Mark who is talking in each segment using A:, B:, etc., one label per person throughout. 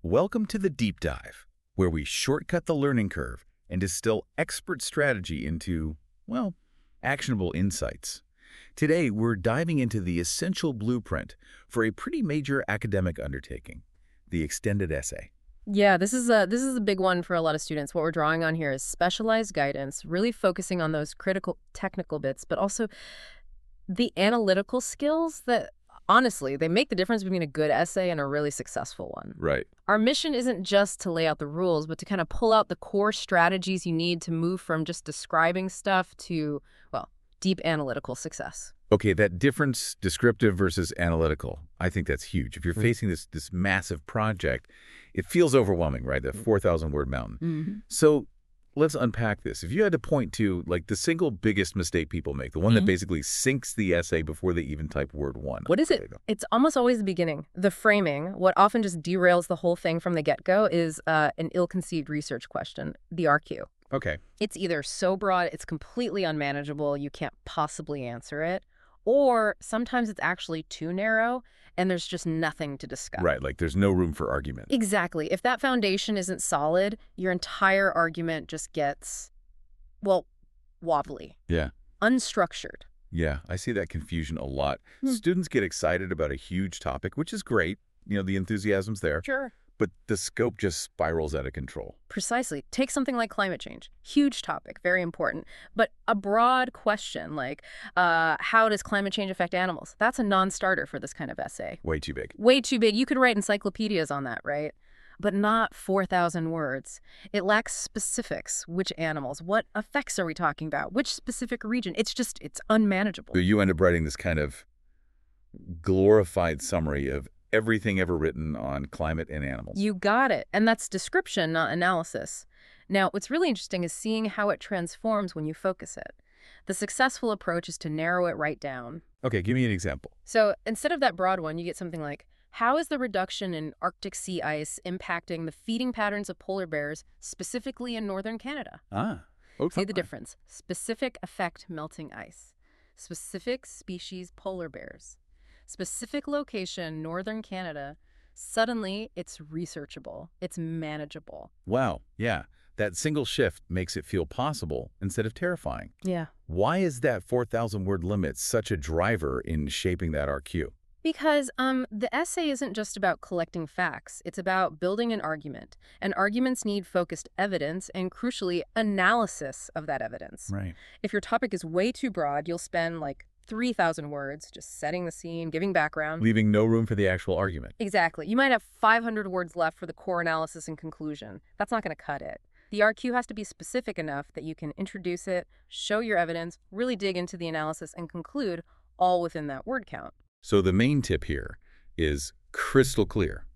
A: Welcome to the Deep Dive, where we shortcut the learning curve and distill expert strategy into, well, actionable insights. Today, we're diving into the essential blueprint for a pretty major academic undertaking, the extended essay.
B: Yeah, this is a big one for a lot of students. What we're drawing on here is specialized guidance, really focusing on those critical technical bits, but also the analytical skills that, honestly, they make the difference between a good essay and a really successful one.
A: Right.
B: Our mission isn't just to lay out the rules, but to kind of pull out the core strategies you need to move from just describing stuff to, well, deep analytical success.
A: Okay, that difference, descriptive versus analytical, I think that's huge. If you're facing this massive project, it feels overwhelming, right? The 4,000-word mountain. So let's unpack this. If you had to point to, like, the single biggest mistake people make, the one that basically sinks the essay before they even type word one.
B: What is it? It's almost always the beginning. The framing, what often just derails the whole thing from the get-go, is an ill-conceived research question, the RQ.
A: Okay.
B: It's either so broad it's completely unmanageable, you can't possibly answer it, or sometimes it's actually too narrow and there's just nothing to discuss.
A: Right, like there's no room for argument.
B: Exactly. If that foundation isn't solid, your entire argument just gets, well, wobbly.
A: Yeah.
B: Unstructured.
A: Yeah, I see that confusion a lot. Students get excited about a huge topic, which is great. You know, the enthusiasm's there.
B: Sure.
A: But the scope just spirals out of control.
B: Precisely. Take something like climate change. Huge topic, very important. But a broad question like, how does climate change affect animals? That's a non-starter for this kind of essay.
A: Way too big.
B: Way too big. You could write encyclopedias on that, right? But not 4,000 words. It lacks specifics. Which animals? What effects are we talking about? Which specific region? It's unmanageable.
A: So you end up writing this kind of glorified summary of everything ever written on climate and animals.
B: You got it. And that's description, not analysis. Now, what's really interesting is seeing how it transforms when you focus it. The successful approach is to narrow it right down.
A: Okay, give me an example.
B: So instead of that broad one, you get something like, how is the reduction in Arctic sea ice impacting the feeding patterns of polar bears, specifically in northern Canada?
A: Okay.
B: See the difference. Specific effect melting ice. Specific species polar bears. Specific location, northern Canada. Suddenly, it's researchable. It's manageable.
A: Wow, yeah. That single shift makes it feel possible instead of terrifying.
B: Yeah.
A: Why is that 4,000-word limit such a driver in shaping that RQ?
B: Because the essay isn't just about collecting facts. It's about building an argument. And arguments need focused evidence and, crucially, analysis of that evidence.
A: Right.
B: If your topic is way too broad, you'll spend, like, 3,000 words just setting the scene, giving background.
A: Leaving no room for the actual argument.
B: Exactly. You might have 500 words left for the core analysis and conclusion. That's not going to cut it. The RQ has to be specific enough that you can introduce it, show your evidence, really dig into the analysis, and conclude all within that word count.
A: So the main tip here is crystal clear.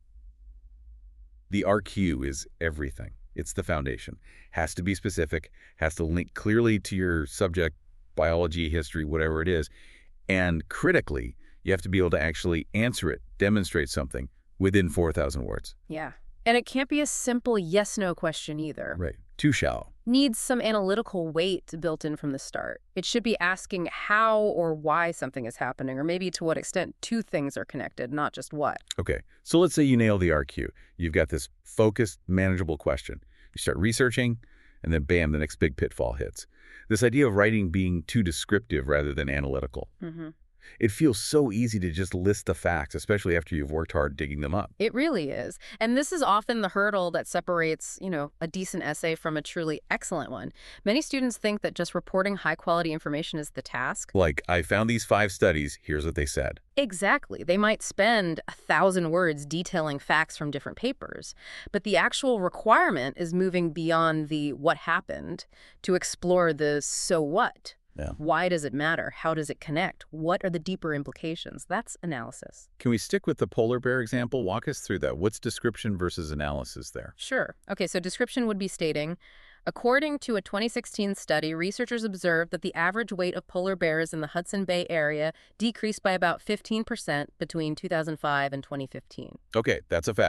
A: The RQ is everything. It's the foundation. Has to be specific, has to link clearly to your subject, biology, history, whatever it is. And critically, you have to be able to actually answer it, demonstrate something within 4,000 words.
B: Yeah. And it can't be a simple yes-no question either.
A: Right. Too shallow.
B: Needs some analytical weight built in from the start. It should be asking how or why something is happening, or maybe to what extent two things are connected, not just what.
A: Okay. So let's say you nail the RQ. You've got this focused, manageable question. You start researching, and then bam, the next big pitfall hits. This idea of writing being too descriptive rather than analytical. It feels so easy to just list the facts, especially after you've worked hard digging them up.
B: It really is. And this is often the hurdle that separates, a decent essay from a truly excellent one. Many students think that just reporting high-quality information is the task.
A: Like, I found these 5 studies, here's what they said.
B: Exactly. They might spend 1,000 words detailing facts from different papers, but the actual requirement is moving beyond the what happened to explore the so what.
A: Yeah.
B: Why does it matter? How does it connect? What are the deeper implications? That's analysis.
A: Can we stick with the polar bear example? Walk us through that. What's description versus analysis there?
B: Sure. Okay, so description would be stating, according to a 2016 study, researchers observed that the average weight of polar bears in the Hudson Bay area decreased by about 15% between 2005 and 2015.
A: Okay, that's a fact.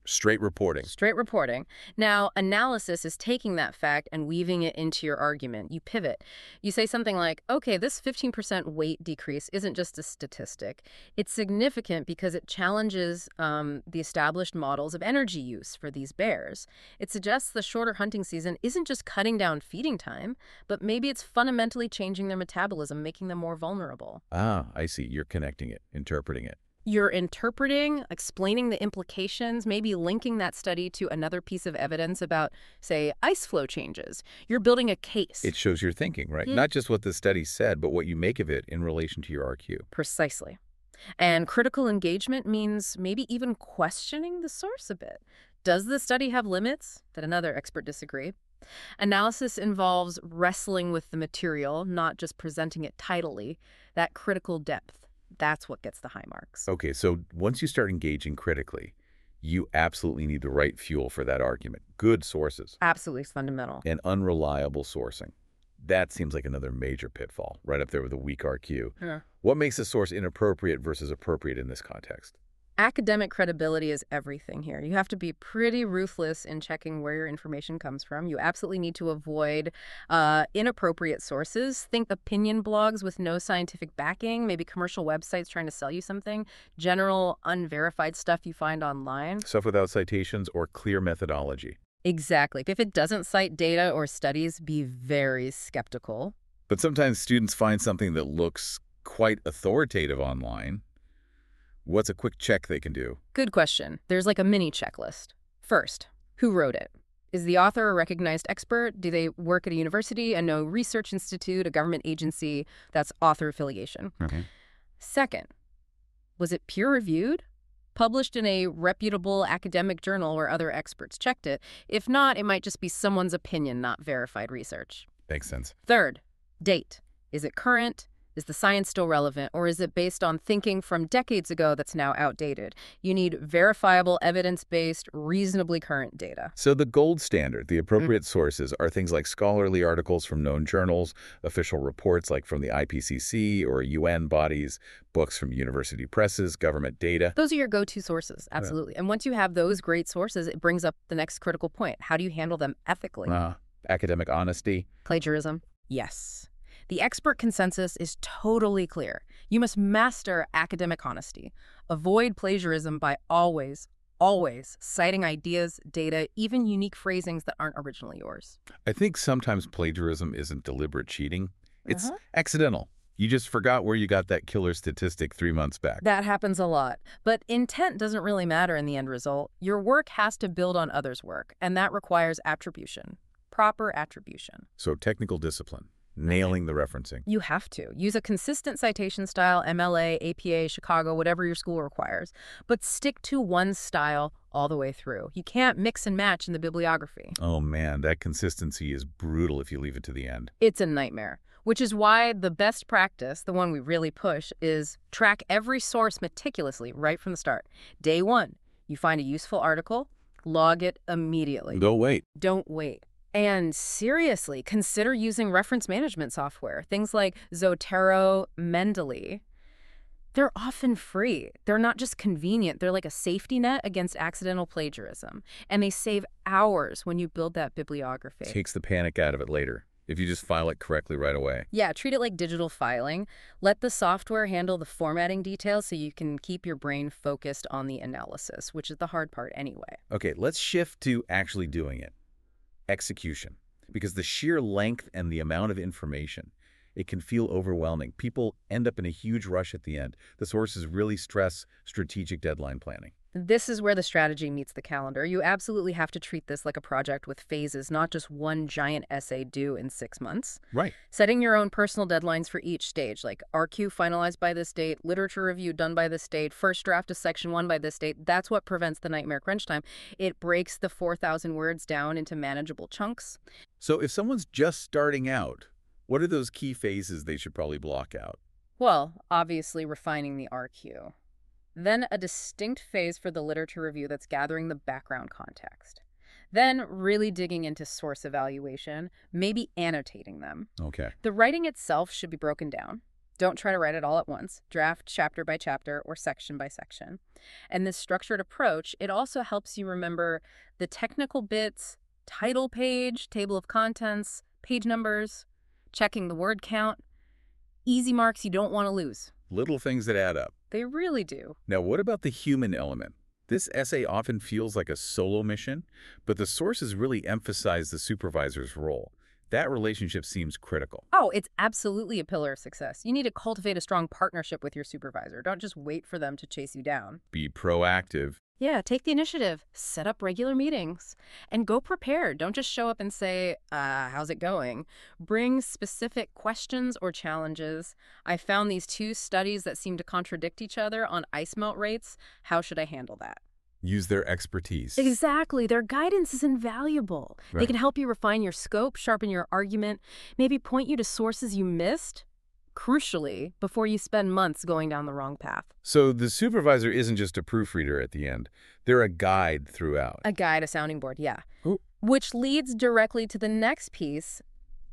A: Straight reporting.
B: Straight reporting. Now, analysis is taking that fact and weaving it into your argument. You pivot. You say something like, okay, this 15% weight decrease isn't just a statistic. It's significant because it challenges the established models of energy use for these bears. It suggests the shorter hunting season isn't just cutting down feeding time, but maybe it's fundamentally changing their metabolism, making them more vulnerable.
A: Ah, I see. You're connecting it, interpreting it.
B: You're interpreting, explaining the implications, maybe linking that study to another piece of evidence about, say, ice flow changes. You're building a case.
A: It shows your thinking, right?
B: Yeah.
A: Not just what the study said, but what you make of it in relation to your RQ.
B: Precisely. And critical engagement means maybe even questioning the source a bit. Does the study have limits? Did another expert disagree? Analysis involves wrestling with the material, not just presenting it tidily. That critical depth. That's what gets the high marks.
A: Okay, so once you start engaging critically, you absolutely need the right fuel for that argument. Good sources.
B: Absolutely fundamental.
A: And unreliable sourcing. That seems like another major pitfall, right up there with a weak RQ.
B: Yeah.
A: What makes a source inappropriate versus appropriate in this context?
B: Academic credibility is everything here. You have to be pretty ruthless in checking where your information comes from. You absolutely need to avoid inappropriate sources. Think opinion blogs with no scientific backing, maybe commercial websites trying to sell you something, general unverified stuff you find online.
A: Stuff without citations or clear methodology.
B: Exactly. If it doesn't cite data or studies, be very skeptical.
A: But sometimes students find something that looks quite authoritative online. What's a quick check they can do?
B: Good question. There's like a mini checklist. First, who wrote it? Is the author a recognized expert? Do they work at a university, a no research institute, a government agency? That's author affiliation.
A: Okay.
B: Second, was it peer-reviewed? Published in a reputable academic journal where other experts checked it? If not, it might just be someone's opinion, not verified research.
A: Makes sense.
B: Third, date. Is it current? Is the science still relevant, or is it based on thinking from decades ago that's now outdated? You need verifiable, evidence-based, reasonably current data.
A: So the gold standard, the appropriate sources, are things like scholarly articles from known journals, official reports like from the IPCC or UN bodies, books from university presses, government data.
B: Those are your go-to sources, absolutely. And once you have those great sources, it brings up the next critical point. How do you handle them ethically?
A: Academic honesty.
B: Plagiarism? Yes. The expert consensus is totally clear. You must master academic honesty. Avoid plagiarism by always citing ideas, data, even unique phrasings that aren't originally yours.
A: I think sometimes plagiarism isn't deliberate cheating. It's accidental. You just forgot where you got that killer statistic 3 months back.
B: That happens a lot. But intent doesn't really matter in the end result. Your work has to build on others' work, and that requires attribution. Proper attribution.
A: So technical discipline. Nailing the referencing.
B: You have to. Use a consistent citation style, MLA, APA, Chicago, whatever your school requires. But stick to one style all the way through. You can't mix and match in the bibliography.
A: Oh man, that consistency is brutal if you leave it to the end.
B: It's a nightmare. Which is why the best practice, the one we really push, is track every source meticulously right from the start. Day one, you find a useful article, log it immediately.
A: Don't wait.
B: Don't wait. And seriously, consider using reference management software. Things like Zotero, Mendeley. They're often free. They're not just convenient. They're like a safety net against accidental plagiarism. And they save hours when you build that bibliography.
A: Takes the panic out of it later, if you just file it correctly right away.
B: Yeah, treat it like digital filing. Let the software handle the formatting details so you can keep your brain focused on the analysis, which is the hard part anyway.
A: Okay, let's shift to actually doing it. Execution. Because the sheer length and the amount of information, it can feel overwhelming. People end up in a huge rush at the end. The sources really stress strategic deadline planning.
B: This is where the strategy meets the calendar. You absolutely have to treat this like a project with phases, not just one giant essay due in 6 months.
A: Right.
B: Setting your own personal deadlines for each stage, like RQ finalized by this date, literature review done by this date, first draft of section 1 by this date, that's what prevents the nightmare crunch time. It breaks the 4,000 words down into manageable chunks.
A: So if someone's just starting out, what are those key phases they should probably block out?
B: Well, obviously refining the RQ. Then a distinct phase for the literature review that's gathering the background context. Then really digging into source evaluation, maybe annotating them.
A: Okay.
B: The writing itself should be broken down. Don't try to write it all at once. Draft chapter by chapter or section by section. And this structured approach, it also helps you remember the technical bits, title page, table of contents, page numbers, checking the word count, easy marks you don't want to lose.
A: Little things that add up.
B: They really do.
A: Now, what about the human element? This essay often feels like a solo mission, but the sources really emphasize the supervisor's role. That relationship seems critical.
B: Oh, it's absolutely a pillar of success. You need to cultivate a strong partnership with your supervisor. Don't just wait for them to chase you down.
A: Be proactive.
B: Yeah, take the initiative, set up regular meetings, and go prepared. Don't just show up and say, how's it going? Bring specific questions or challenges. I found these 2 studies that seem to contradict each other on ice melt rates. How should I handle that?
A: Use their expertise.
B: Exactly. Their guidance is invaluable. They
A: Right.
B: can help you refine your scope, sharpen your argument, maybe point you to sources you missed, crucially, before you spend months going down the wrong path.
A: So the supervisor isn't just a proofreader at the end. They're a guide throughout.
B: A guide, a sounding board, yeah.
A: Ooh.
B: Which leads directly to the next piece,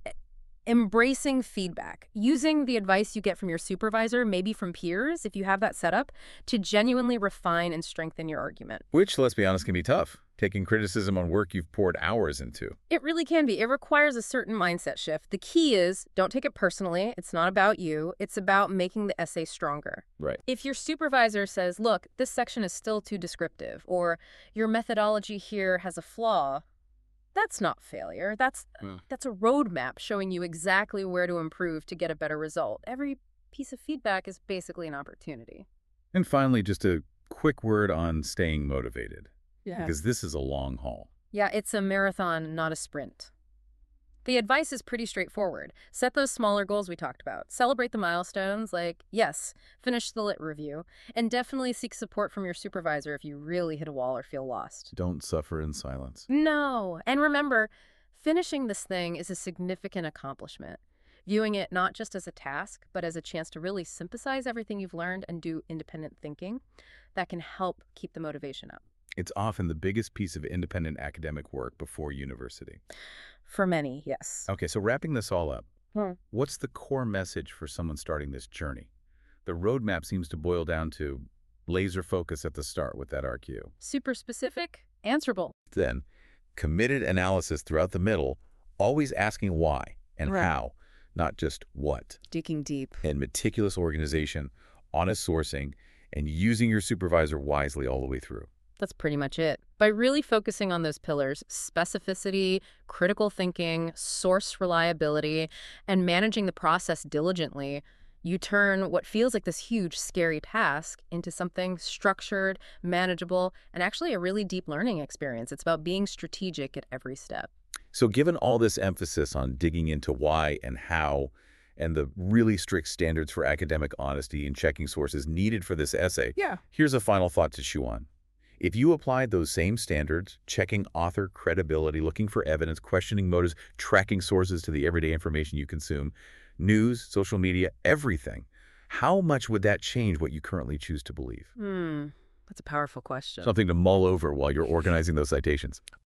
B: embracing feedback. Using the advice you get from your supervisor, maybe from peers, if you have that set up, to genuinely refine and strengthen your argument.
A: Which, let's be honest, can be tough. Taking criticism on work you've poured hours into.
B: It really can be. It requires a certain mindset shift. The key is, don't take it personally. It's not about you. It's about making the essay stronger.
A: Right.
B: If your supervisor says, look, this section is still too descriptive, or your methodology here has a flaw, that's not failure. That's a roadmap showing you exactly where to improve to get a better result. Every piece of feedback is basically an opportunity.
A: And finally, just a quick word on staying motivated.
B: Yeah.
A: Because this is a long haul.
B: Yeah, it's a marathon, not a sprint. The advice is pretty straightforward. Set those smaller goals we talked about. Celebrate the milestones, like, yes, finish the lit review. And definitely seek support from your supervisor if you really hit a wall or feel lost.
A: Don't suffer in silence.
B: No. And remember, finishing this thing is a significant accomplishment. Viewing it not just as a task, but as a chance to really synthesize everything you've learned and do independent thinking, that can help keep the motivation up.
A: It's often the biggest piece of independent academic work before university.
B: For many, yes.
A: Okay, so wrapping this all up, what's the core message for someone starting this journey? The roadmap seems to boil down to laser focus at the start with that RQ.
B: Super specific, answerable.
A: Then, committed analysis throughout the middle, always asking why and
B: Right.
A: how, not just what.
B: Digging deep.
A: And meticulous organization, honest sourcing, and using your supervisor wisely all the way through.
B: That's pretty much it. By really focusing on those pillars, specificity, critical thinking, source reliability, and managing the process diligently, you turn what feels like this huge, scary task into something structured, manageable, and actually a really deep learning experience. It's about being strategic at every step.
A: So given all this emphasis on digging into why and how, and the really strict standards for academic honesty and checking sources needed for this essay, here's a final thought to chew on. If you applied those same standards, checking author credibility, looking for evidence, questioning motives, tracking sources to the everyday information you consume, news, social media, everything, how much would that change what you currently choose to believe?
B: That's a powerful question.
A: Something to mull over while you're organizing those citations.